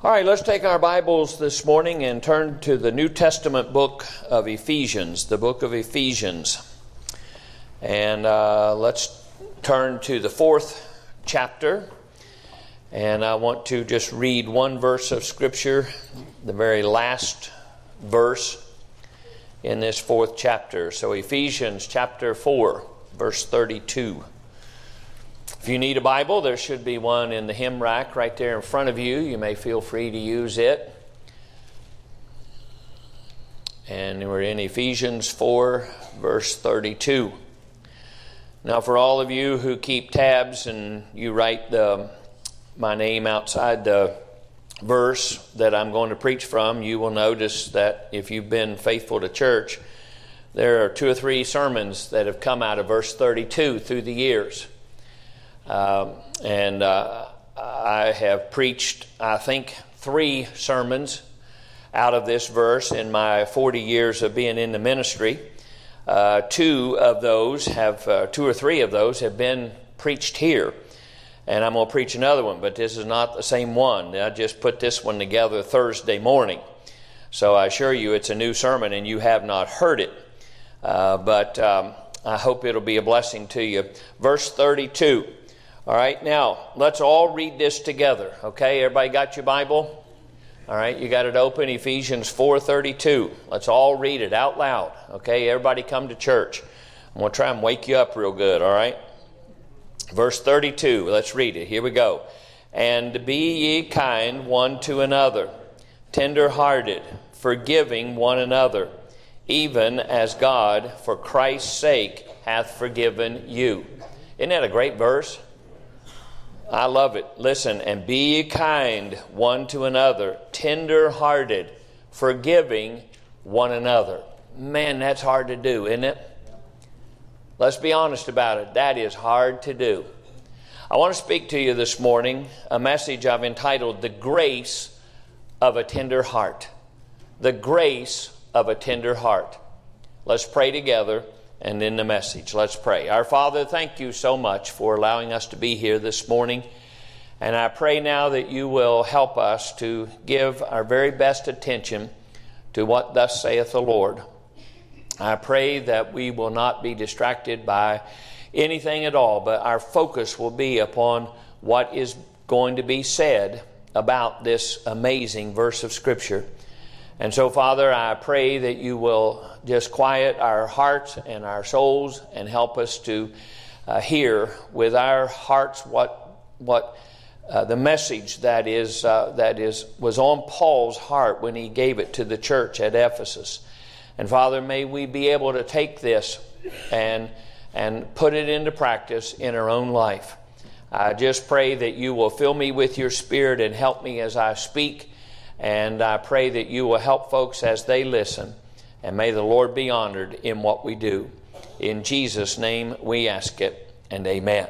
All right, let's take our Bibles this morning and turn to the New Testament book of Ephesians, the book of Ephesians. And let's turn to the 4th chapter. And I want to just read one verse of Scripture, the very last verse in this 4th chapter. So Ephesians chapter 4, verse 32. If you need a Bible, there should be one in the hymn rack right there in front of you. You may feel free to use it. And we're in Ephesians 4, verse 32. Now, for all of you who keep tabs and you write my name outside the verse that I'm going to preach from, you will notice that if you've been faithful to church, there are 2 or 3 sermons that have come out of verse 32 through the years. I have preached, I think, 3 sermons out of this verse in my 40 years of being in the ministry. 2 or 3 of those have been preached here. And I'm going to preach another one, but this is not the same one. I just put this one together Thursday morning. So I assure you it's a new sermon and you have not heard it. But I hope it'll be a blessing to you. Verse 32. All right, now let's all read this together. Okay, everybody got your Bible? All right, you got it open, Ephesians 4:32. Let's all read it out loud. Okay, everybody come to church. I'm going to try and wake you up real good, all right? Verse 32, let's read it. Here we go. And be ye kind one to another, tender-hearted, forgiving one another, even as God, for Christ's sake, hath forgiven you. Isn't that a great verse? I love it. Listen, and be ye kind one to another, tender-hearted, forgiving one another. Man, that's hard to do, isn't it? Let's be honest about it. That is hard to do. I want to speak to you this morning a message I've entitled, The Grace of a Tender Heart. The Grace of a Tender Heart. Let's pray together. And in the message, let's pray. Our Father, thank you so much for allowing us to be here this morning. And I pray now that you will help us to give our very best attention to what thus saith the Lord. I pray that we will not be distracted by anything at all, but our focus will be upon what is going to be said about this amazing verse of Scripture. And so, Father, I pray that you will just quiet our hearts and our souls and help us to hear with our hearts what the message that was on Paul's heart when he gave it to the church at Ephesus. And Father, may we be able to take this and put it into practice in our own life. I just pray that you will fill me with your Spirit and help me as I speak. And I pray that you will help folks as they listen. And may the Lord be honored in what we do. In Jesus' name we ask it, and amen.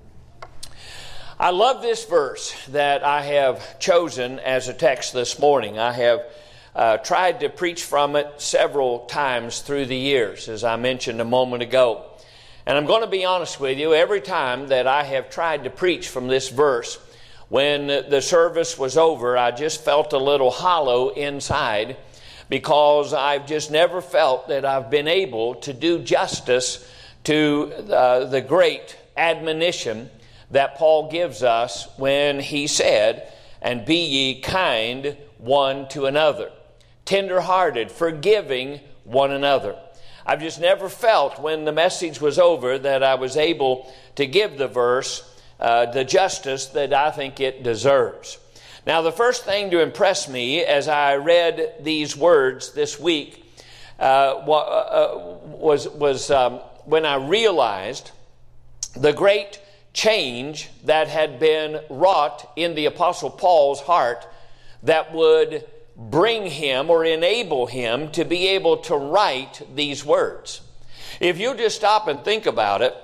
I love this verse that I have chosen as a text this morning. I have tried to preach from it several times through the years, as I mentioned a moment ago. And I'm going to be honest with you, every time that I have tried to preach from this verse, when the service was over, I just felt a little hollow inside because I've just never felt that I've been able to do justice to the great admonition that Paul gives us when he said, and be ye kind one to another, tender-hearted, forgiving one another. I've just never felt when the message was over that I was able to give the verse the justice that I think it deserves. Now, the first thing to impress me as I read these words this week was when I realized the great change that had been wrought in the Apostle Paul's heart that would bring him or enable him to be able to write these words. If you just stop and think about it,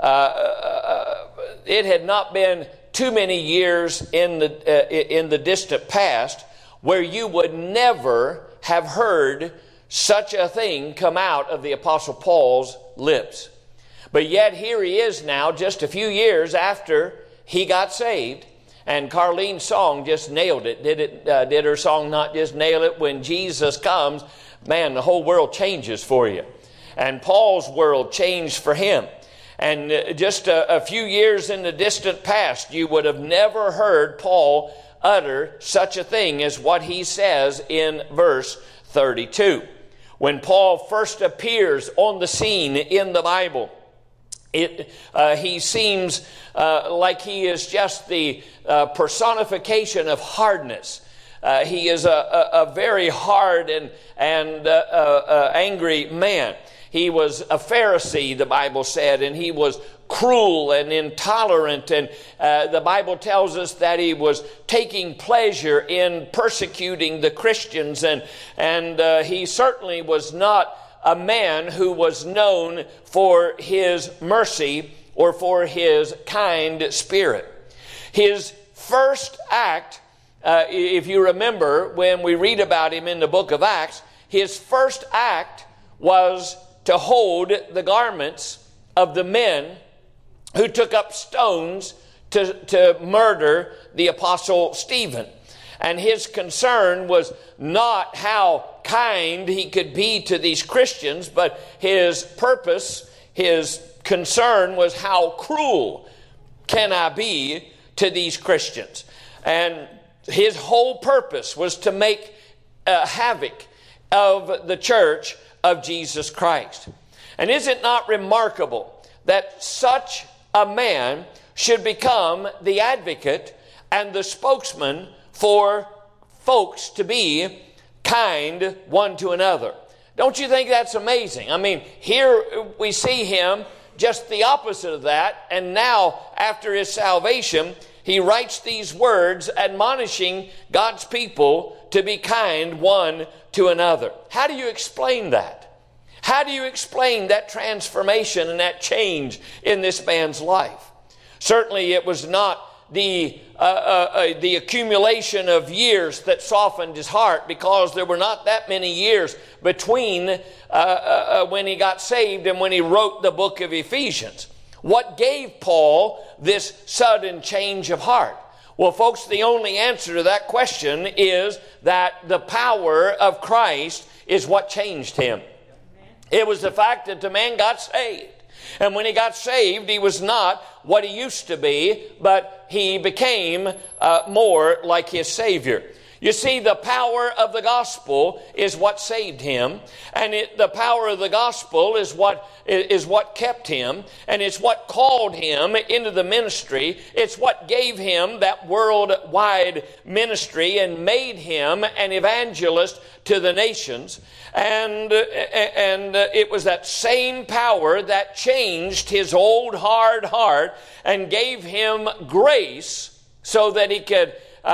it had not been too many years in the distant past where you would never have heard such a thing come out of the Apostle Paul's lips. But yet here he is now, just a few years after he got saved, And Carlene's song just nailed it. Did her song not just nail it? When Jesus comes, man, the whole world changes for you. And Paul's world changed for him. And just a few years in the distant past, you would have never heard Paul utter such a thing as what he says in verse 32. When Paul first appears on the scene in the Bible, he seems like he is just the personification of hardness. He is a very hard and angry man. He was a Pharisee, the Bible said, and he was cruel and intolerant. And the Bible tells us that he was taking pleasure in persecuting the Christians. And he certainly was not a man who was known for his mercy or for his kind spirit. His first act, if you remember when we read about him in the book of Acts, his first act was to hold the garments of the men who took up stones to murder the apostle Stephen. And his concern was not how kind he could be to these Christians, but his purpose, his concern was how cruel can I be to these Christians. And his whole purpose was to make havoc of the church of Jesus Christ. And is it not remarkable that such a man should become the advocate and the spokesman for folks to be kind one to another? Don't you think that's amazing? I mean, here we see him just the opposite of that, and now after his salvation, he writes these words admonishing God's people to be kind one to another. How do you explain that? How do you explain that transformation and that change in this man's life? Certainly it was not the accumulation of years that softened his heart, because there were not that many years between when he got saved and when he wrote the book of Ephesians. What gave Paul this sudden change of heart? Well, folks, the only answer to that question is that the power of Christ is what changed him. It was the fact that the man got saved. And when he got saved, he was not what he used to be, but he became more like his Savior. You see, the power of the gospel is what saved him, and the power of the gospel is what kept him, and it's what called him into the ministry. It's what gave him that worldwide ministry and made him an evangelist to the nations. And it was that same power that changed his old hard heart and gave him grace so that he could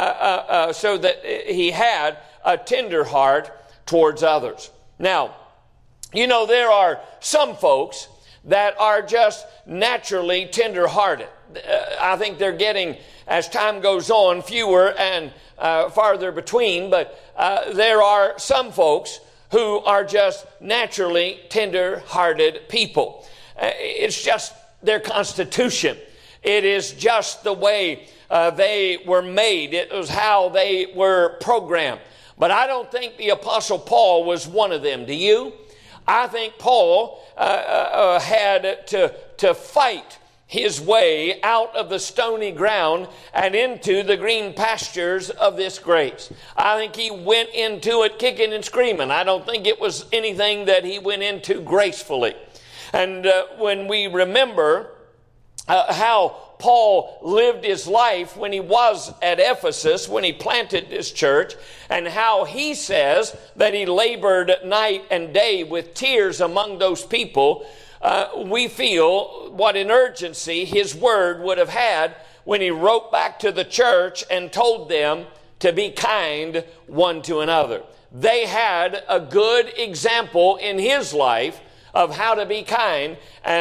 so that he had a tender heart towards others. Now, you know, there are some folks that are just naturally tender-hearted. I think they're getting, as time goes on, fewer and farther between, but there are some folks who are just naturally tender-hearted people. It's just their constitution. It is just the way they were made. It was how they were programmed. But I don't think the Apostle Paul was one of them. Do you? I think Paul had to fight his way out of the stony ground and into the green pastures of this grace. I think he went into it kicking and screaming. I don't think it was anything that he went into gracefully. And when we remember how Paul lived his life when he was at Ephesus, when he planted this church, and how he says that he labored night and day with tears among those people, we feel what an urgency his word would have had when he wrote back to the church and told them to be kind one to another. They had a good example in his life of how to be kind,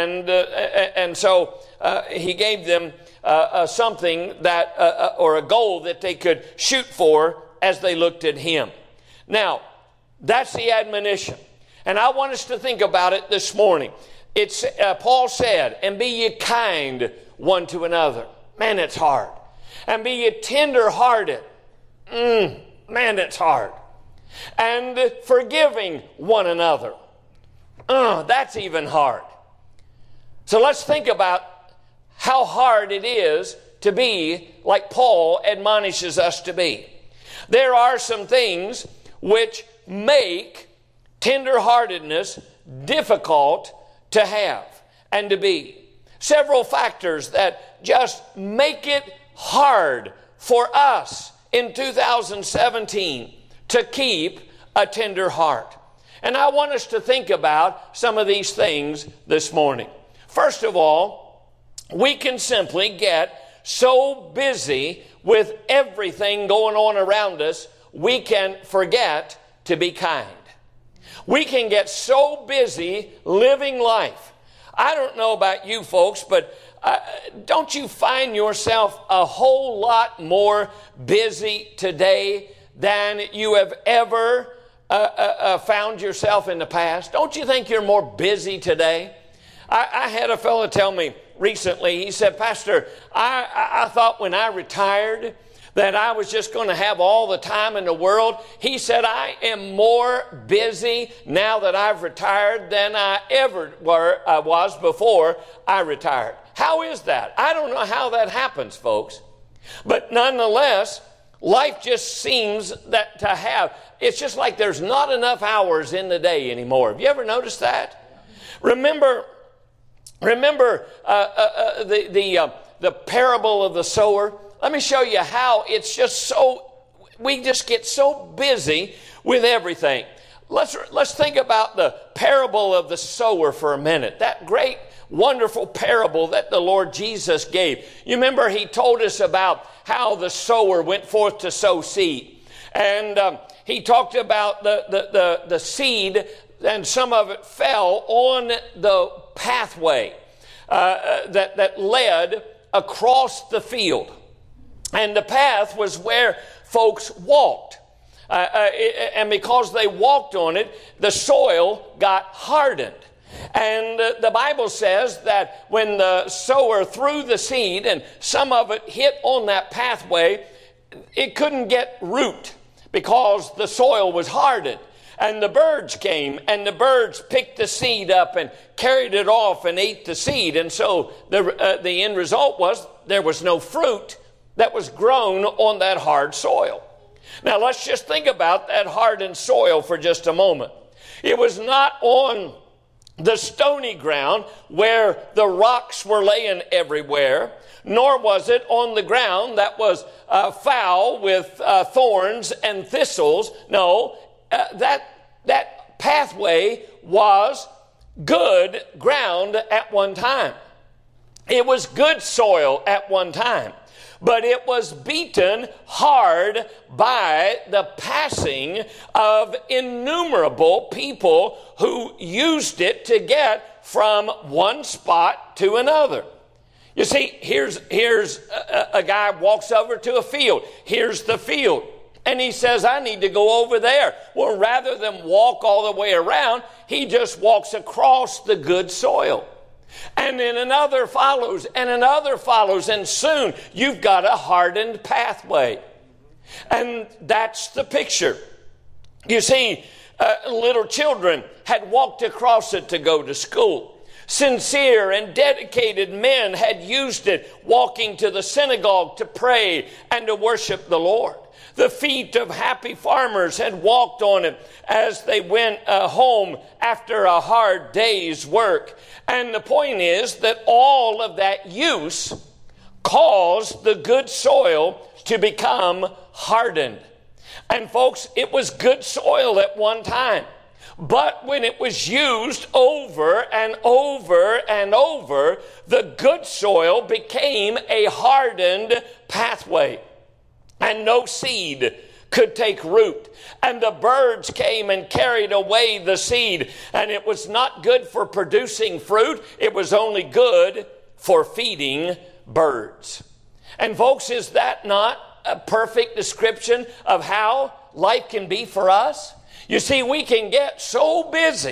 and so he gave them something that, or a goal that they could shoot for as they looked at him. Now, that's the admonition, and I want us to think about it this morning. It's Paul said, "And be ye kind one to another." Man, it's hard. and be tender-hearted. Man, that's hard. And forgiving one another. That's even hard. So let's think about how hard it is to be like Paul admonishes us to be. There are some things which make tenderheartedness difficult to have and to be. Several factors that just make it hard for us in 2017 to keep a tender heart. And I want us to think about some of these things this morning. First of all, we can simply get so busy with everything going on around us, we can forget to be kind. We can get so busy living life. I don't know about you folks, but don't you find yourself a whole lot more busy today than you have ever found yourself in the past? Don't you think you're more busy today? I had a fellow tell me recently, he said, Pastor, I thought when I retired that I was just going to have all the time in the world. He said, I am more busy now that I've retired than I ever was before I retired. How is that? I don't know how that happens, folks. But nonetheless, life just seems that to have, it's just like there's not enough hours in the day anymore. Have you ever noticed that? Remember the parable of the sower? Let me show you how it's just so, we just get so busy with everything. Let's think about the parable of the sower for a minute. That great, wonderful parable that the Lord Jesus gave. You remember he told us about how the sower went forth to sow seed. And he talked about the seed, and some of it fell on the pathway that led across the field. And the path was where folks walked. And because they walked on it, the soil got hardened. And the Bible says that when the sower threw the seed and some of it hit on that pathway, it couldn't get root because the soil was hardened. And the birds came, and the birds picked the seed up and carried it off and ate the seed. And so the end result was there was no fruit that was grown on that hard soil. Now let's just think about that hardened soil for just a moment. It was not on the stony ground where the rocks were laying everywhere, nor was it on the ground that was foul with thorns and thistles. No, that pathway was good ground at one time. It was good soil at one time. But it was beaten hard by the passing of innumerable people who used it to get from one spot to another. You see, here's a guy walks over to a field. Here's the field. And he says, I need to go over there. Well, rather than walk all the way around, he just walks across the good soil. And then another follows, and another follows, and soon you've got a hardened pathway. And that's the picture. You see, little children had walked across it to go to school. Sincere and dedicated men had used it, walking to the synagogue to pray and to worship the Lord. The feet of happy farmers had walked on it as they went home after a hard day's work. And the point is that all of that use caused the good soil to become hardened. And folks, it was good soil at one time. But when it was used over and over and over, the good soil became a hardened pathway. And no seed could take root. And the birds came and carried away the seed. And it was not good for producing fruit. It was only good for feeding birds. And folks, is that not a perfect description of how life can be for us? You see, we can get so busy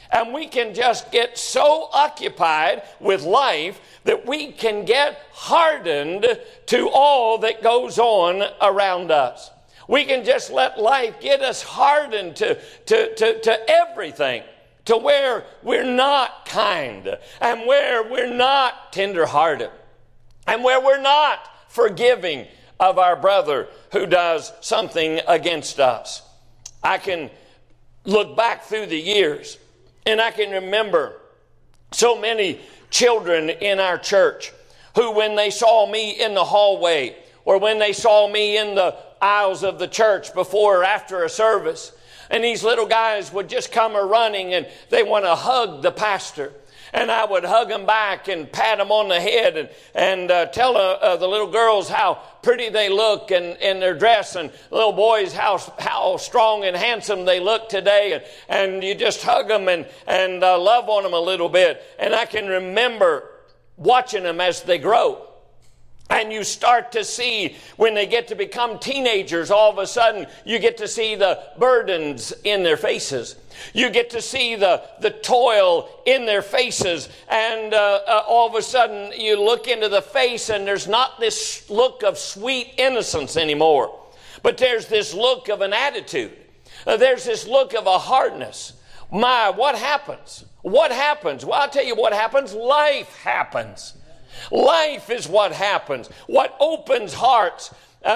And we can just get so occupied with life that we can get hardened to all that goes on around us. We can just let life get us hardened to everything, to where we're not kind, and where we're not tenderhearted, and where we're not forgiving of our brother who does something against us. I can look back through the years, and I can remember so many children in our church who, when they saw me in the hallway, or when they saw me in the aisles of the church before or after a service, and these little guys would just come running and they want to hug the pastor. And I would hug them back and pat them on the head and tell the little girls how pretty they look in their dress, and little boys how strong and handsome they look today. And you just hug them and love on them a little bit. And I can remember watching them as they grow. And you start to see when they get to become teenagers, all of a sudden you get to see the burdens in their faces. You get to see the toil in their faces. And all of a sudden you look into the face and there's not this look of sweet innocence anymore. But there's this look of an attitude. There's this look of a hardness. What happens? What happens? Well, I'll tell you what happens. Life happens. Life is what happens. What opens hearts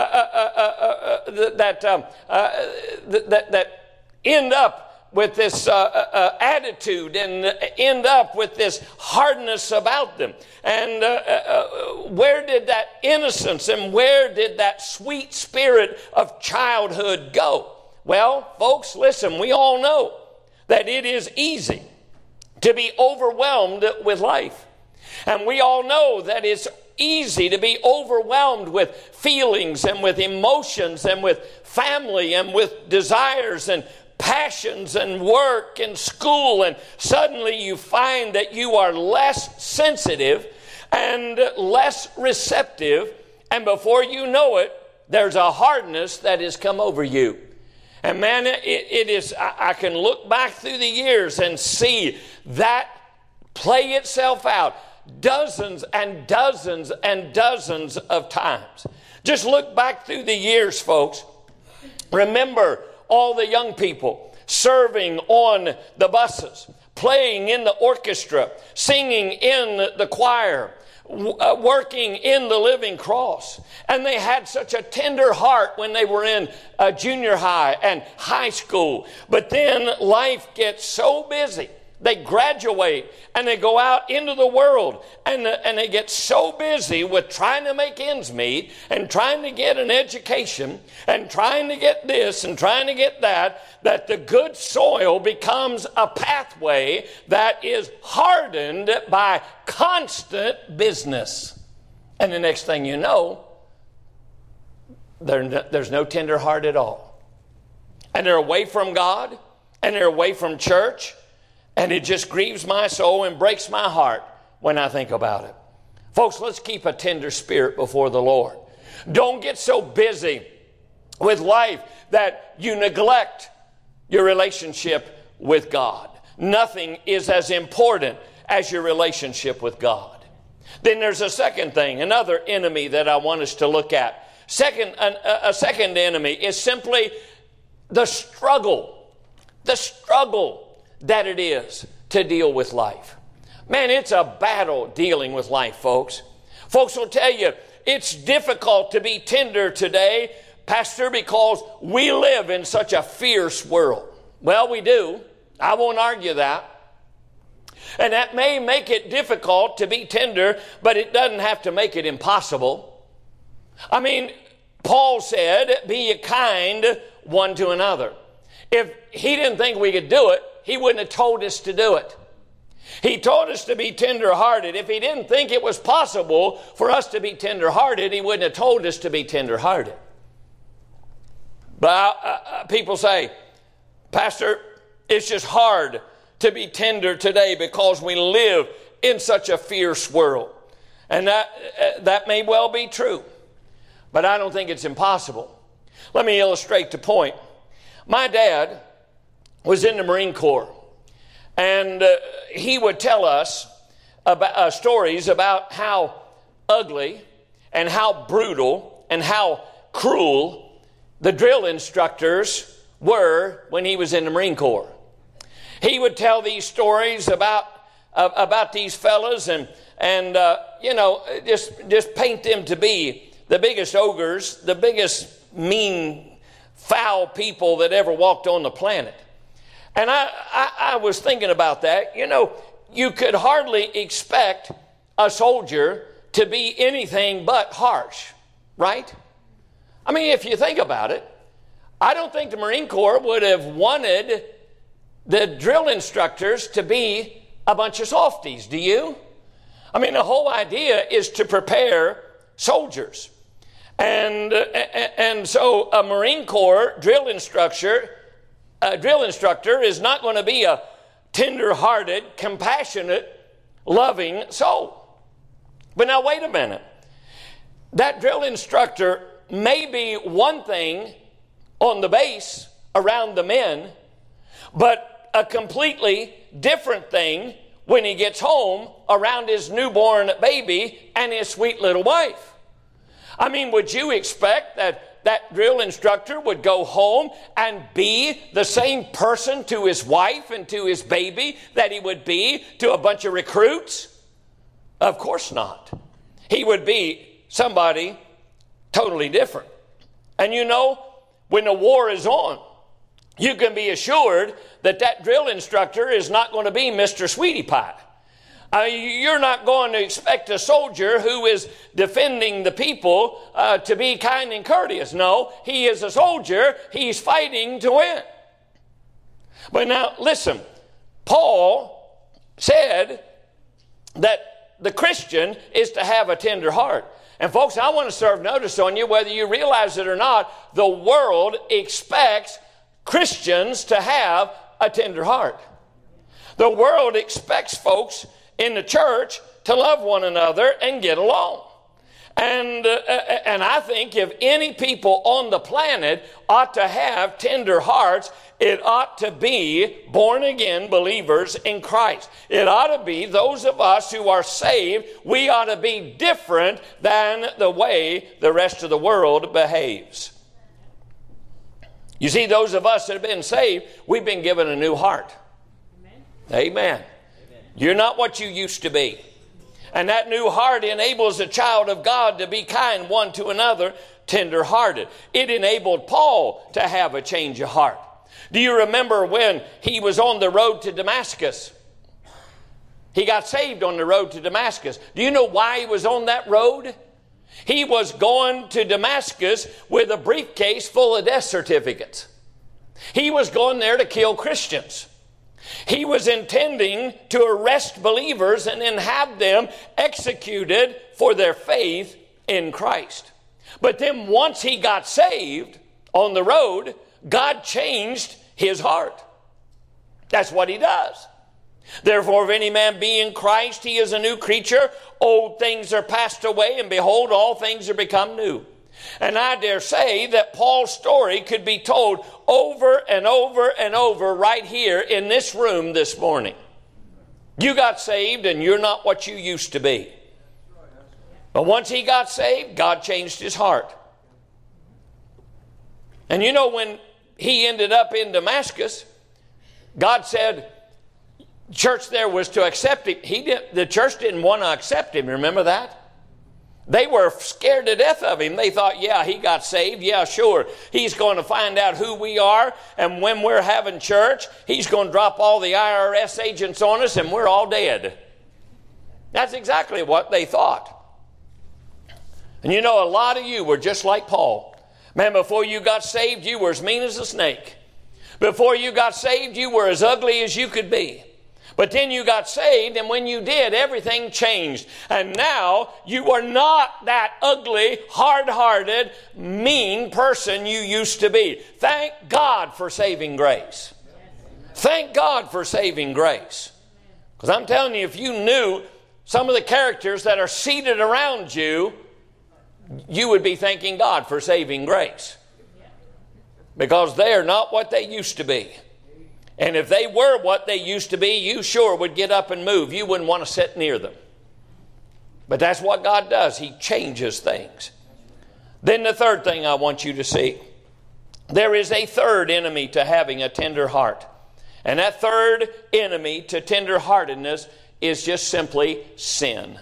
that end up with this attitude and end up with this hardness about them. And where did that innocence and where did that sweet spirit of childhood go? Well, folks, listen, we all know that it is easy to be overwhelmed with life. And we all know that it's easy to be overwhelmed with feelings and with emotions and with family and with desires and passions and work and school. And suddenly you find that you are less sensitive and less receptive. And before you know it, there's a hardness that has come over you. And man, it is, I can look back through the years and see that play itself out dozens and dozens and dozens of times. Just look back through the years, folks. Remember all the young people serving on the buses, playing in the orchestra, singing in the choir, working in the Living Cross. And they had such a tender heart when they were in junior high and high school. But then life gets so busy. They graduate and they go out into the world and they get so busy with trying to make ends meet and trying to get an education and trying to get this and trying to get that, that the good soil becomes a pathway that is hardened by constant business. And the next thing you know, there's no tender heart at all. And they're away from God and they're away from church. And it just grieves my soul and breaks my heart when I think about it. Folks, let's keep a tender spirit before the Lord. Don't get so busy with life that you neglect your relationship with God. Nothing is as important as your relationship with God. Then there's a second thing, another enemy that I want us to look at. A second enemy is simply the struggle that it is to deal with life. Man, it's a battle dealing with life, folks. Folks will tell you it's difficult to be tender today, Pastor, because we live in such a fierce world. Well, we do. I won't argue that. And that may make it difficult to be tender, but it doesn't have to make it impossible. I mean, Paul said, be ye kind one to another. If he didn't think we could do it, he wouldn't have told us to do it. He told us to be tender-hearted. If he didn't think it was possible for us to be tender-hearted, he wouldn't have told us to be tender-hearted. But people say, Pastor, it's just hard to be tender today because we live in such a fierce world. And that may well be true. But I don't think it's impossible. Let me illustrate the point. My dad was in the Marine Corps. And he would tell us about stories about how ugly and how brutal and how cruel the drill instructors were when he was in the Marine Corps. He would tell these stories about these fellas and just paint them to be the biggest ogres, the biggest mean, foul people that ever walked on the planet. And I was thinking about that. You could hardly expect a soldier to be anything but harsh, right? I mean, if you think about it, I don't think the Marine Corps would have wanted the drill instructors to be a bunch of softies, do you? I mean, the whole idea is to prepare soldiers. And so a Marine Corps drill instructor is not going to be a tender-hearted, compassionate, loving soul. But now wait a minute. That drill instructor may be one thing on the base around the men, but a completely different thing when he gets home around his newborn baby and his sweet little wife. I mean, would you expect that drill instructor would go home and be the same person to his wife and to his baby that he would be to a bunch of recruits? Of course not. He would be somebody totally different. And when the war is on, you can be assured that drill instructor is not going to be Mr. Sweetie Pie. You're not going to expect a soldier who is defending the people to be kind and courteous. No, he is a soldier. He's fighting to win. But now, listen, Paul said that the Christian is to have a tender heart. And folks, I want to serve notice on you, whether you realize it or not, the world expects Christians to have a tender heart. The world expects folks in the church to love one another and get along. And I think if any people on the planet ought to have tender hearts, it ought to be born-again believers in Christ. It ought to be those of us who are saved. We ought to be different than the way the rest of the world behaves. You see, those of us that have been saved, we've been given a new heart. Amen. You're not what you used to be. And that new heart enables a child of God to be kind one to another, tender-hearted. It enabled Paul to have a change of heart. Do you remember when he was on the road to Damascus? He got saved on the road to Damascus. Do you know why he was on that road? He was going to Damascus with a briefcase full of death certificates. He was going there to kill Christians. He was intending to arrest believers and then have them executed for their faith in Christ. But then once he got saved on the road, God changed his heart. That's what he does. Therefore, if any man be in Christ, he is a new creature. Old things are passed away, and behold, all things are become new. And I dare say that Paul's story could be told over and over and over right here in this room this morning. You got saved and you're not what you used to be. But once he got saved, God changed his heart. And when he ended up in Damascus, God said church there was to accept him. The church didn't want to accept him. Remember that? They were scared to death of him. They thought, yeah, he got saved. Yeah, sure. He's going to find out who we are. And when we're having church, he's going to drop all the IRS agents on us and we're all dead. That's exactly what they thought. And a lot of you were just like Paul. Man, before you got saved, you were as mean as a snake. Before you got saved, you were as ugly as you could be. But then you got saved, and when you did, everything changed. And now you are not that ugly, hard-hearted, mean person you used to be. Thank God for saving grace. Thank God for saving grace. Because I'm telling you, if you knew some of the characters that are seated around you, you would be thanking God for saving grace. Because they are not what they used to be. And if they were what they used to be, you sure would get up and move. You wouldn't want to sit near them. But that's what God does. He changes things. Then the third thing I want you to see. There is a third enemy to having a tender heart. And that third enemy to tenderheartedness is just simply sin.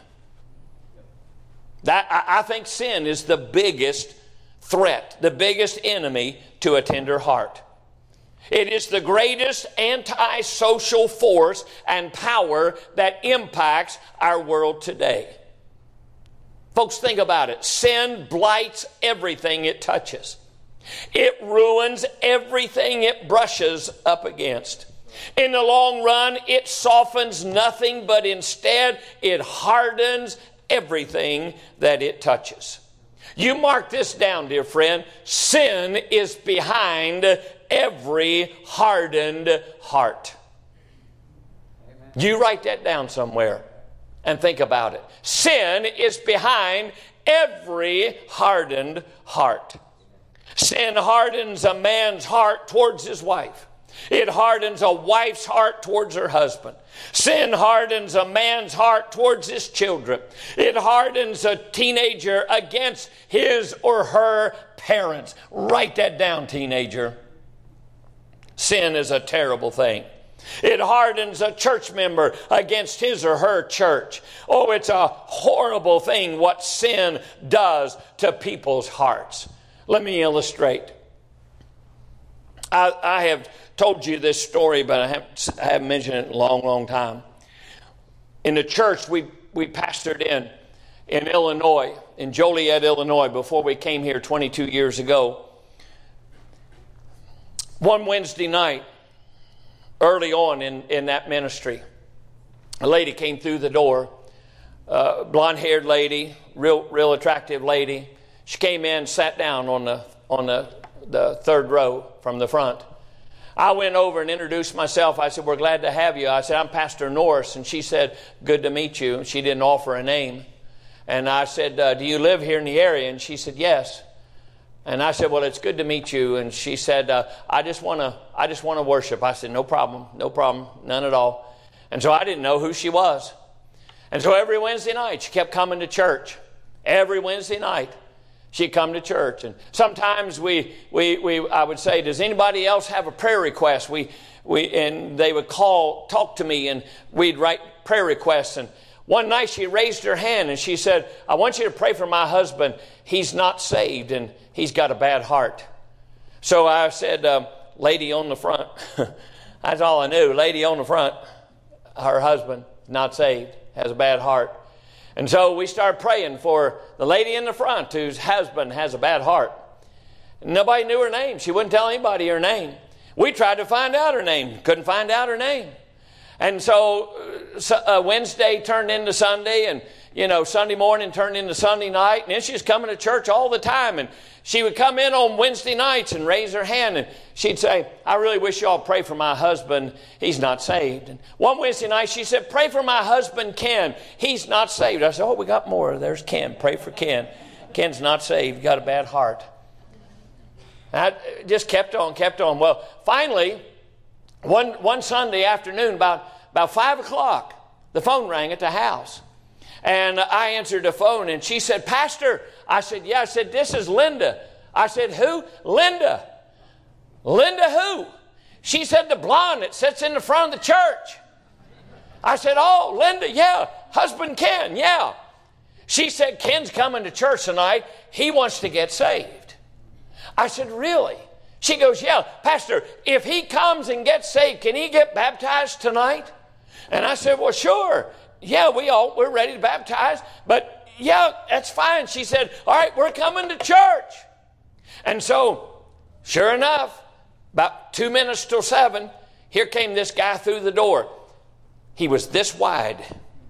I think sin is the biggest threat, the biggest enemy to a tender heart. It is the greatest anti-social force and power that impacts our world today. Folks, think about it. Sin blights everything it touches. It ruins everything it brushes up against. In the long run, it softens nothing, but instead it hardens everything that it touches. You mark this down, dear friend. Sin is behind every hardened heart. Amen. You write that down somewhere and think about it. Sin is behind every hardened heart. Sin hardens a man's heart towards his wife. It hardens a wife's heart towards her husband. Sin hardens a man's heart towards his children. It hardens a teenager against his or her parents. Write that down, teenager. Sin is a terrible thing. It hardens a church member against his or her church. Oh, it's a horrible thing what sin does to people's hearts. Let me illustrate. I have told you this story, but I haven't mentioned it in a long, long time. In the church we pastored in Illinois, in Joliet, Illinois, before we came here 22 years ago. One Wednesday night, early on in that ministry, a lady came through the door, blonde-haired lady, real attractive lady. She came in, sat down on the third row from the front. I went over and introduced myself. I said, "We're glad to have you." I said, "I'm Pastor Norris." And she said, "Good to meet you." She didn't offer a name. And I said, "Do you live here in the area?" And she said, "Yes." And I said, "Well, it's good to meet you." And she said, I just want to worship." I said, no problem, none at all. And so I didn't know who she was. And so every Wednesday night, she kept coming to church. Every Wednesday night, she'd come to church. And sometimes I would say, "Does anybody else have a prayer request?" And they would talk to me, and we'd write prayer requests. And one night she raised her hand and she said, "I want you to pray for my husband. He's not saved and he's got a bad heart." So I said, "Lady on the front." That's all I knew. Lady on the front, her husband, not saved, has a bad heart. And so we started praying for the lady in the front whose husband has a bad heart. Nobody knew her name. She wouldn't tell anybody her name. We tried to find out her name. Couldn't find out her name. And so Wednesday turned into Sunday, and Sunday morning turned into Sunday night. And then she was coming to church all the time. And she would come in on Wednesday nights and raise her hand, and she'd say, "I really wish y'all pray for my husband. He's not saved." And one Wednesday night she said, "Pray for my husband Ken. He's not saved." I said, "Oh, we got more. There's Ken. Pray for Ken. Ken's not saved. Got a bad heart." And I just kept on. Well, finally, one Sunday afternoon, about 5 o'clock, the phone rang at the house. And I answered the phone, and she said, "Pastor." I said, "Yeah." I said, "This is Linda." I said, "Who?" "Linda." "Linda who?" She said, "The blonde that sits in the front of the church." I said, "Oh, Linda, yeah. Husband Ken, yeah." She said, "Ken's coming to church tonight. He wants to get saved." I said, "Really?" She goes, "Yeah, Pastor, if he comes and gets saved, can he get baptized tonight?" And I said, "Well, sure. Yeah, we're ready to baptize, but yeah, that's fine." She said, "All right, we're coming to church." And so, sure enough, about 2 minutes till 7, here came this guy through the door. He was this wide,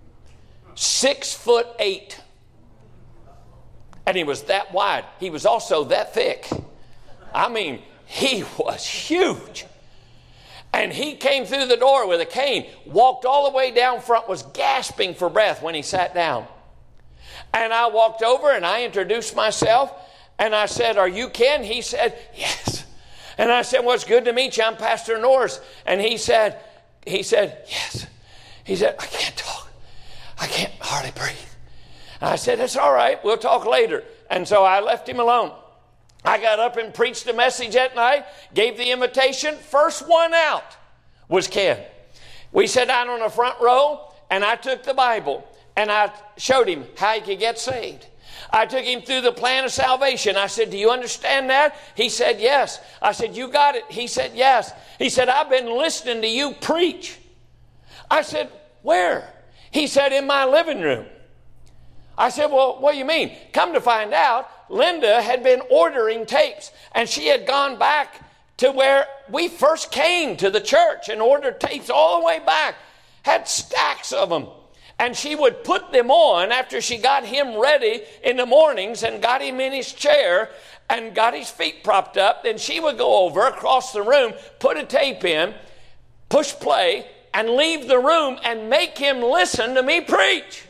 6'8", and he was that wide. He was also that thick. I mean, he was huge. And he came through the door with a cane, walked all the way down front, was gasping for breath when he sat down. And I walked over and I introduced myself and I said, "Are you Ken?" He said, "Yes." And I said, well, it's good to meet you. I'm Pastor Norris. And he said, yes. He said, I can't talk. I can't hardly breathe. And I said, it's all right. We'll talk later. And so I left him alone. I got up and preached a message that night, gave the invitation. First one out was Ken. We sat down on the front row, and I took the Bible, and I showed him how he could get saved. I took him through the plan of salvation. I said, do you understand that? He said, yes. I said, you got it? He said, yes. He said, I've been listening to you preach. I said, where? He said, in my living room. I said, well, what do you mean? Come to find out, Linda had been ordering tapes, and she had gone back to where we first came to the church and ordered tapes all the way back, had stacks of them. And she would put them on after she got him ready in the mornings and got him in his chair and got his feet propped up. Then she would go over across the room, put a tape in, push play, and leave the room and make him listen to me preach.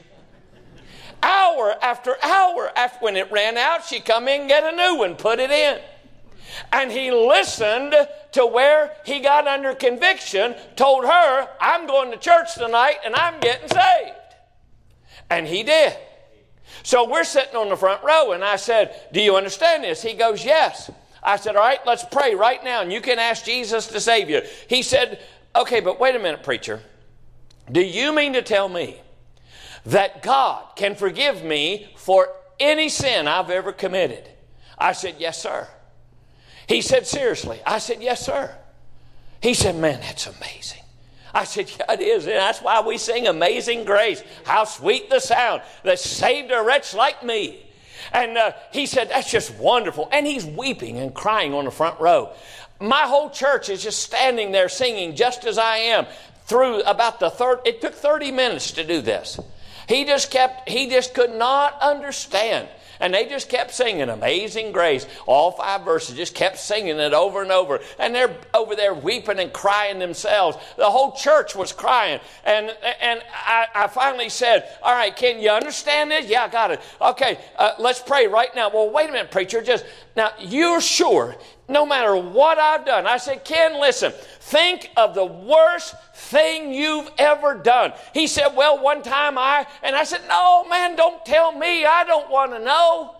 Hour after hour. After when it ran out, she'd come in and get a new one, put it in. And he listened to where he got under conviction, told her, I'm going to church tonight and I'm getting saved. And he did. So we're sitting on the front row, and I said, do you understand this? He goes, yes. I said, all right, let's pray right now, and you can ask Jesus to save you. He said, okay, but wait a minute, preacher. Do you mean to tell me that God can forgive me for any sin I've ever committed? I said, yes, sir. He said, seriously? I said, yes, sir. He said, man, that's amazing. I said, yeah, it is. And that's why we sing Amazing Grace. How sweet the sound that saved a wretch like me. And he said, that's just wonderful. And he's weeping and crying on the front row. My whole church is just standing there singing just as I am through about the third. It took 30 minutes to do this. He just could not understand. And they just kept singing Amazing Grace. All 5 verses, just kept singing it over and over. And they're over there weeping and crying themselves. The whole church was crying. And I finally said, all right, can you understand this? Yeah, I got it. Okay, let's pray right now. Well, wait a minute, preacher. Now, you're sure, no matter what I've done. I said, Ken, listen, think of the worst thing you've ever done. He said, well, one time and I said, no, man, don't tell me. I don't want to know.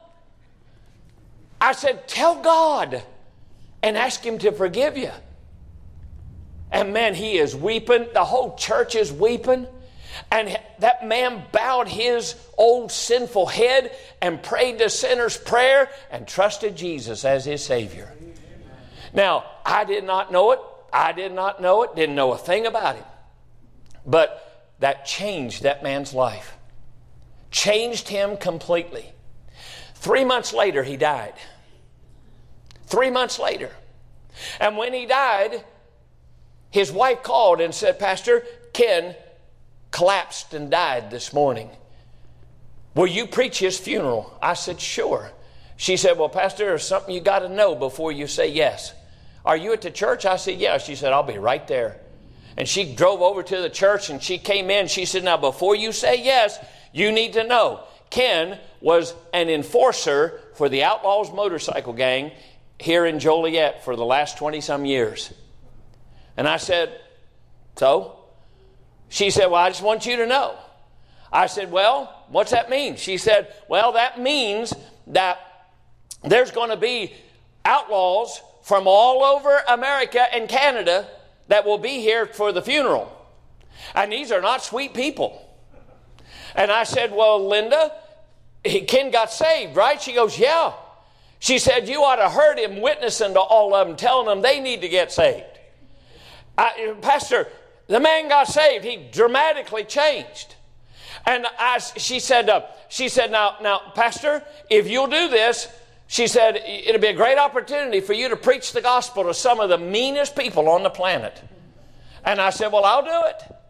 I said, tell God and ask him to forgive you. And man, he is weeping. The whole church is weeping. And that man bowed his old sinful head and prayed the sinner's prayer and trusted Jesus as his Savior. Now, I did not know it. Didn't know a thing about him. But that changed that man's life. Changed him completely. 3 months later, he died. 3 months later. And when he died, his wife called and said, Pastor, Ken collapsed and died this morning. Will you preach his funeral? I said, sure. She said, well, Pastor, there's something you got to know before you say yes. Are you at the church? I said, yeah. She said, I'll be right there. And she drove over to the church and she came in. She said, now before you say yes, you need to know Ken was an enforcer for the Outlaws motorcycle gang here in Joliet for the last 20-some years. And I said, so? She said, well, I just want you to know. I said, well, what's that mean? She said, well, that means that there's going to be outlaws from all over America and Canada that will be here for the funeral. And these are not sweet people. And I said, well, Linda, Ken got saved, right? She goes, yeah. She said, you ought to heard him witnessing to all of them, telling them they need to get saved. Pastor, the man got saved. He dramatically changed. And she said, now, Pastor, if you'll do this, she said, it'll be a great opportunity for you to preach the gospel to some of the meanest people on the planet. And I said, well, I'll do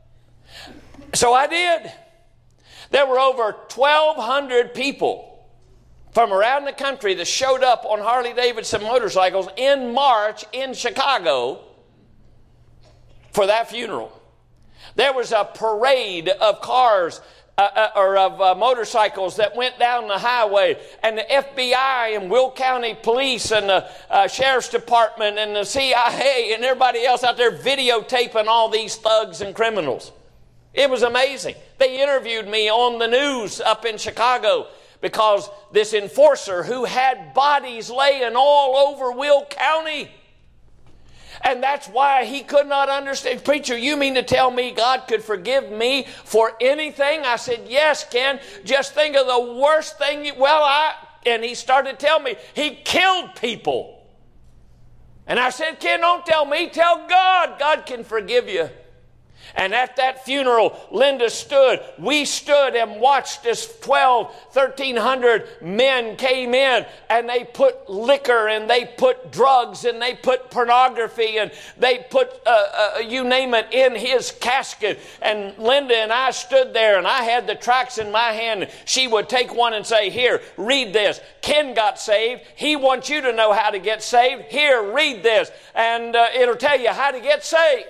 it. So I did. There were over 1,200 people from around the country that showed up on Harley-Davidson motorcycles in March in Chicago for that funeral. There was a parade of cars motorcycles that went down the highway, and the FBI and Will County Police and the Sheriff's Department and the CIA and everybody else out there videotaping all these thugs and criminals. It was amazing. They interviewed me on the news up in Chicago because this enforcer who had bodies laying all over Will County. And that's why he could not understand. Preacher, you mean to tell me God could forgive me for anything? I said, yes, Ken. Just think of the worst thing. And he started telling me he killed people. And I said, Ken, don't tell me. Tell God. God can forgive you. And at that funeral, Linda stood. We stood and watched as 1,300 men came in, and they put liquor and they put drugs and they put pornography and they put, you name it, in his casket. And Linda and I stood there, and I had the tracts in my hand. She would take one and say, here, read this. Ken got saved. He wants you to know how to get saved. Here, read this. And it'll tell you how to get saved.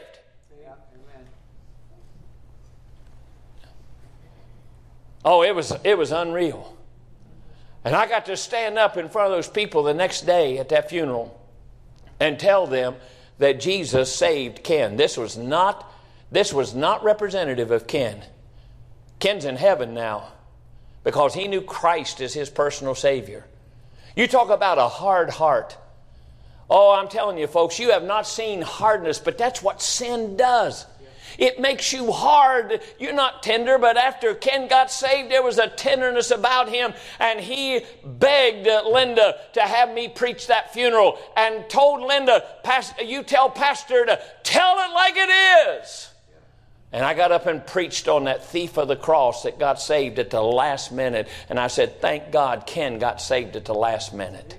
Oh, it was unreal. And I got to stand up in front of those people the next day at that funeral and tell them that Jesus saved Ken. This was not representative of Ken. Ken's in heaven now because he knew Christ as his personal Savior. You talk about a hard heart. Oh, I'm telling you, folks, you have not seen hardness, but that's what sin does. It makes you hard. You're not tender, but after Ken got saved, there was a tenderness about him, and he begged Linda to have me preach that funeral and told Linda, you tell Pastor to tell it like it is. And I got up and preached on that thief of the cross that got saved at the last minute. And I said, thank God Ken got saved at the last minute.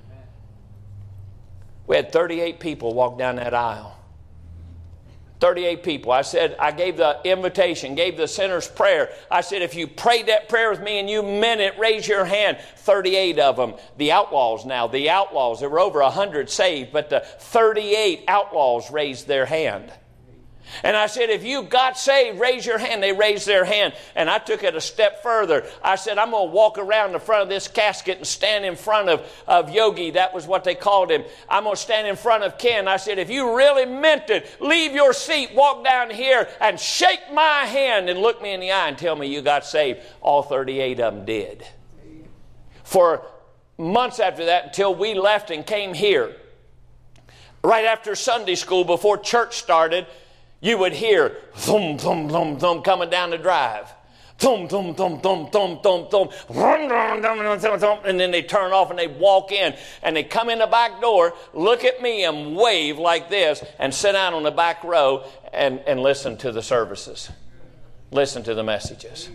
We had 38 people walk down that aisle. 38 people. I said, I gave the invitation, gave the sinner's prayer. I said, if you prayed that prayer with me and you meant it, raise your hand. 38 of them. The outlaws now, there were over 100 saved, but the 38 outlaws raised their hand. And I said, if you got saved, raise your hand. They raised their hand. And I took it a step further. I said, I'm going to walk around the front of this casket and stand in front of Yogi. That was what they called him. I'm going to stand in front of Ken. I said, if you really meant it, leave your seat, walk down here and shake my hand and look me in the eye and tell me you got saved. All 38 of them did. For months after that, until we left and came here, right after Sunday school, before church started, you would hear thum, thum, thum, thum coming down the drive. Thum, thum, thum, thum, thum, thum, thum. And then they turn off and they walk in. And they come in the back door, look at me and wave like this and sit down on the back row and listen to the services. Listen to the messages.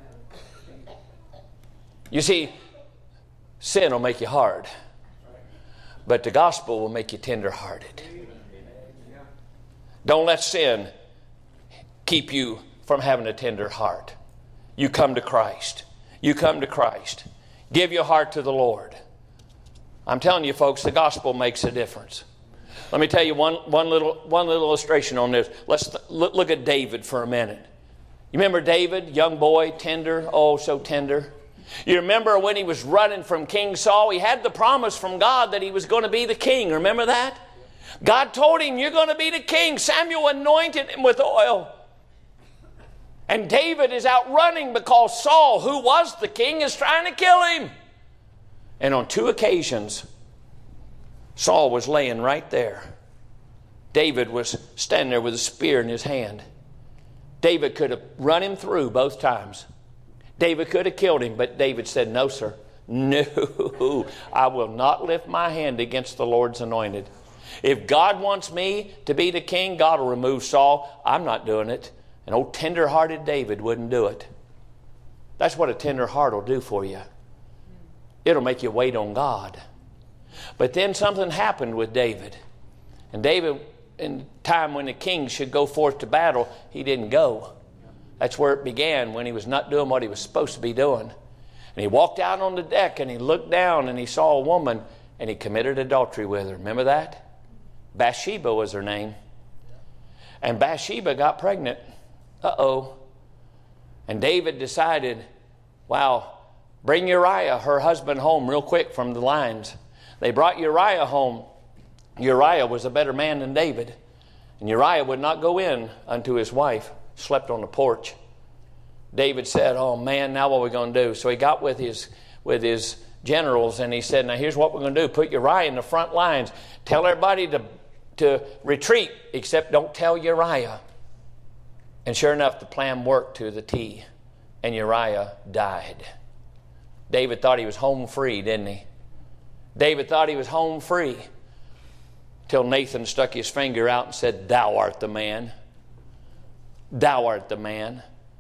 You see, sin will make you hard. But the gospel will make you tender-hearted. Don't let sin keep you from having a tender heart. You come to Christ. You come to Christ. Give your heart to the Lord. I'm telling you, folks, the gospel makes a difference. Let me tell you one little illustration on this. Let's look at David for a minute. You remember David, young boy, tender, oh, so tender. You remember when he was running from King Saul, he had the promise from God that he was going to be the king. Remember that? God told him, you're going to be the king. Samuel anointed him with oil. And David is out running because Saul, who was the king, is trying to kill him. And on 2 occasions, Saul was laying right there. David was standing there with a spear in his hand. David could have run him through both times. David could have killed him, but David said, no, sir. No, I will not lift my hand against the Lord's anointed. If God wants me to be the king, God will remove Saul. I'm not doing it. An old tender-hearted David wouldn't do it. That's what a tender heart will do for you. It'll make you wait on God. But then something happened with David. And David, in the time when the king should go forth to battle, he didn't go. That's where it began, when he was not doing what he was supposed to be doing. And he walked out on the deck and he looked down and he saw a woman and he committed adultery with her. Remember that? Bathsheba was her name. And Bathsheba got pregnant. Uh-oh. And David decided, wow, bring Uriah, her husband, home real quick from the lines. They brought Uriah home. Uriah was a better man than David. And Uriah would not go in unto his wife, slept on the porch. David said, oh man, now what are we going to do? So he got with his generals and he said, now here's what we're going to do. Put Uriah in the front lines. Tell everybody to retreat, except don't tell Uriah. And sure enough, the plan worked to the T. And Uriah died. David thought he was home free, didn't he? David thought he was home free. Till Nathan stuck his finger out and said, thou art the man. Thou art the man.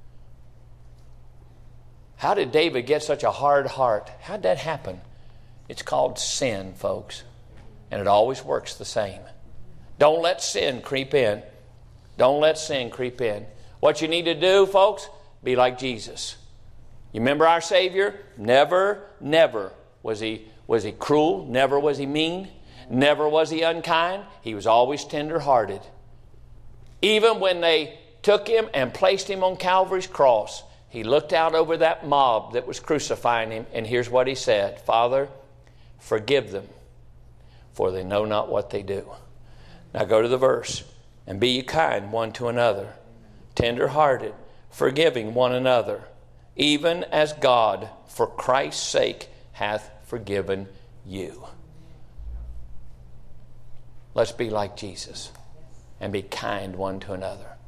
How did David get such a hard heart? How did that happen? It's called sin, folks. And it always works the same. Don't let sin creep in. Don't let sin creep in. What you need to do, folks, be like Jesus. You remember our Savior? Never was he cruel. Never was he mean. Never was he unkind. He was always tender-hearted. Even when they took him and placed him on Calvary's cross, he looked out over that mob that was crucifying him, and here's what he said, Father, forgive them, for they know not what they do. Now go to the verse. And be ye kind one to another, tender-hearted, forgiving one another, even as God, for Christ's sake, hath forgiven you. Let's be like Jesus and be kind one to another.